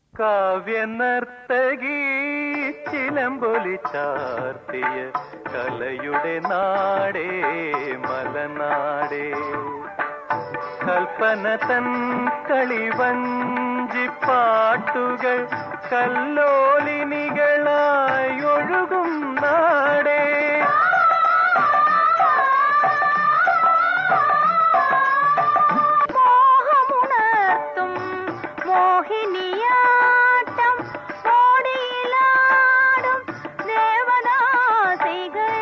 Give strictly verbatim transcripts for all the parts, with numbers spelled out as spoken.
കാവ്യനർത്തകി ചിലമ്പൊലി ചാർത്തിയ കലയുടെ നാടേ മലനാടേ, കൽപ്പന തൻ കളിവഞ്ചിപ്പാട്ടുകൾ കല്ലോലിനികളായി ഒഴുകും നാടേ. മോഹമുണർത്തും മോഹിനിയാട്ടം ഓടിയിലാടും ദേവദാസികൾ,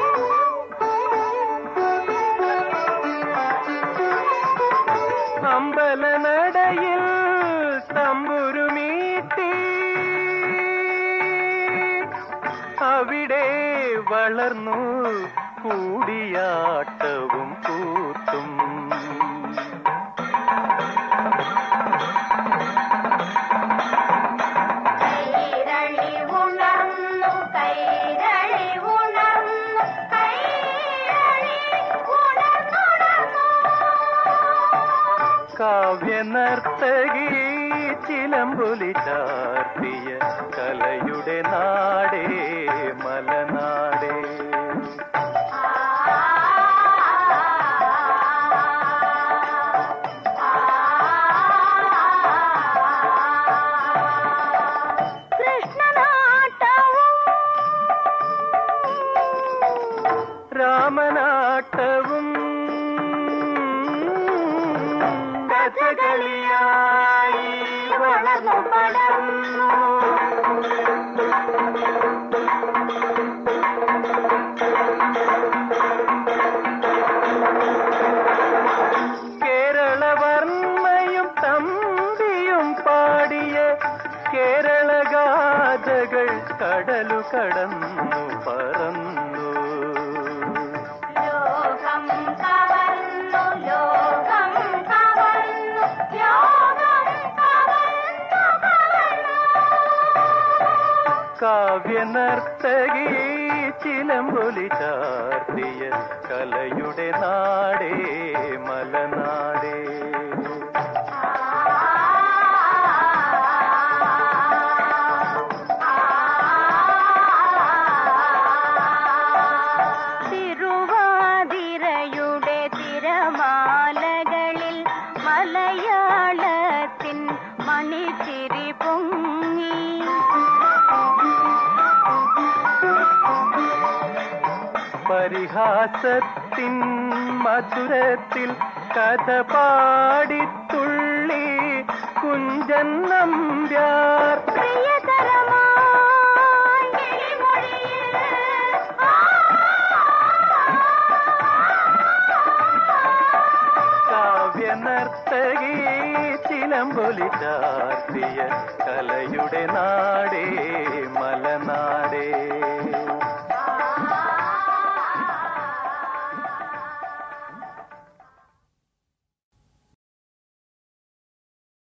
അമ്പലനടയിൽ തമ്പുരുമീട്ടി അവിടെ വളർന്നു കൂടിയാട്ടവും കൂത്തും. കൈരളി ഉണർന്നു കൈരളി ഉണർന്നു കൈരളി ഉണർന്നുണർന്നു. കാവ്യനർത്തകി ചിലമ്പൊലി ചാർത്തിയ കലയുടെ നാടേ മലനാടേ. കൃഷ്ണനാട്ടവും രാമനാട്ടവും കഥകളിയായി വളർന്നു പടർന്നു. കേരളവർമ്മയും തമ്പിയും പാടിയ കേരളഗാഥകൾ കടലു കടന്നു പറന്നു. ലോകം കവർന്നു ലോകം കവർന്നു ലോകം കവർന്നു കവർന്നു. കാവ്യനർത്തകി ചിലമ്പൊലി ചാർത്തിയ കലയുടെ നാടേ മലനാടേ. തിരുവാതിരയുടെ തിരമാലകളിൽ മലയാളത്തിൻ മണിച്ചിരി പൊങ്ങി. പരിഹാസത്തിൻ മധുരത്തിൽ കഥ പാടിത്തുള്ളി കുഞ്ചൻ നമ്പ്യാർ. പ്രിയതരമായി കിളിമൊഴിയിൽ കാവ്യനർത്തകി ചിലമ്പൊലി ചാർത്തിയ കലയുടെ നാടേ മലനാടേ.